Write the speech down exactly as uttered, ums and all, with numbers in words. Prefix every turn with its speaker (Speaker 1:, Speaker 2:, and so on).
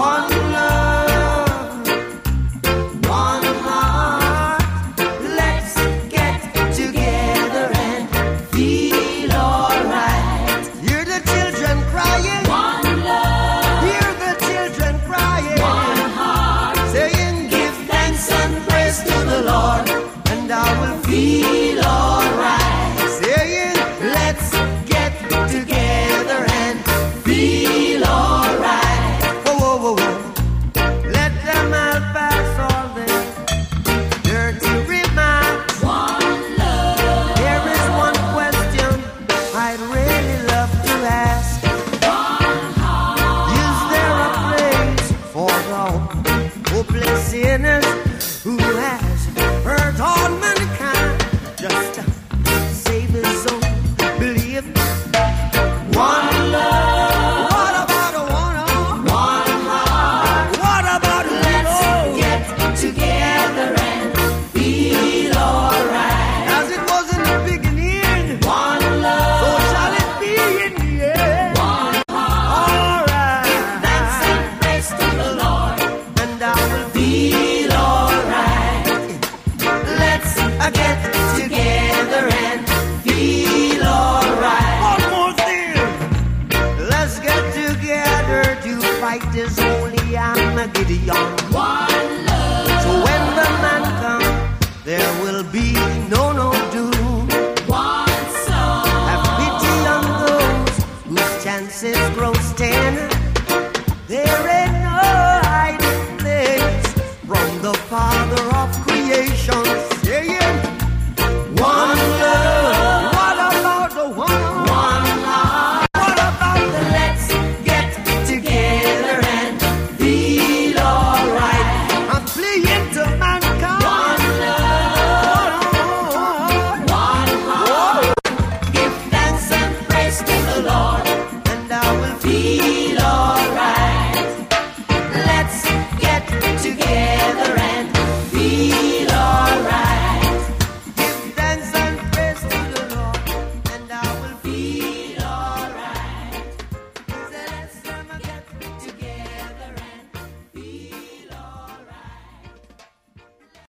Speaker 1: One love, one heart. Let's get together and feel alright. Hear the children crying. One love. Hear the children crying. One heart. Saying, give thanks and praise to the Lord, and I will feel alright. Saying, let's get together and feel alright. Whoa, whoa, whoa, whoa. Let them all pass all their dirty remarks. One love. There is one question I'd really love to ask. One heart. Is there a place for the hopeless sinners who has hurt all mankind? Just save his soul, believe. One love. What about a one heart? One heart. What about a let's get together and feel alright. As it was in the beginning. One love. So shall it be in the end. One heart. Alright. Give thanks and praise to the Lord, and I will feel alright. Let's uh, get together and feel alright. One more thing. Let's get together to fight this holy Armageddon. One love. So when the man comes, there will be no